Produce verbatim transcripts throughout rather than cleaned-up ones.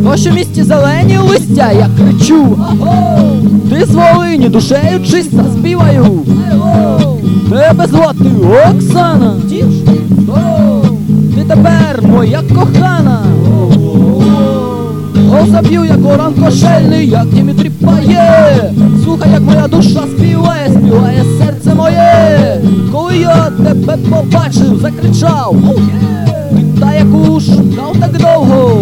То, що в місті зелені листя, я кричу: аго! Ти з Волині, душею чиста, співаю. Аго! Тебе звати Оксана. Дівчина, здоров! Ти тепер моя кохана. О, заб'ю, як оран кошельний, як Дмитрій пає. Слухай, як моя душа співає, співає серце моє. Коли я тебе побачив, закричав: oh, yeah! Та яку шукав так довго.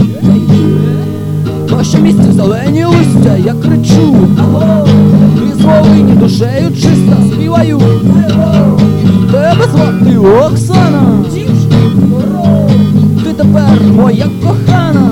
То, що в місті зелені листя, я кричу: аго! Ти з Волині, душею чиста, співаю. Аго! Тебе звати Оксана. Дівчина, здоров! Ти тепер моя кохана.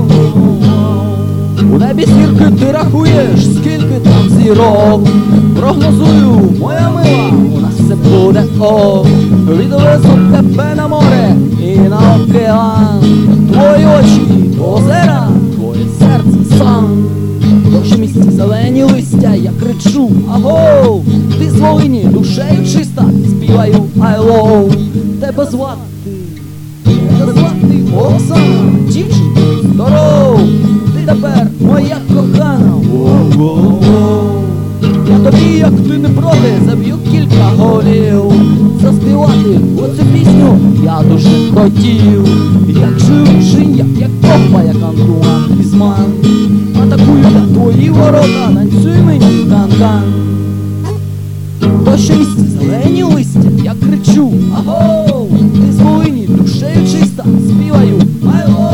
У небі зірки ти рахуєш, скільки там зірок. Прогнозую, моя мила, у нас все буде ок. Відвезу тебе на море і на океан. Твої очі — озера, твоє серце — сан. То, що в місті зелені листя, я кричу: аго! Ти з Волині, душею чиста, співаю I love. Тебе звати, тебе звати Оксана. Дівчина, здоров! Ти тепер моя кохана. Воу-воу-воу. Я тобі, як ти не проти, заб'ю кілька голів. Заспівати оцю пісню я дуже хотів. Як живучий, як Якова, як Антуан Грізман. Атакую я твої ворота, танцюй мені кан-кан. То, що в місті зелені листя, я кричу: аго! Ти з Волині, душею чиста, співаю I love.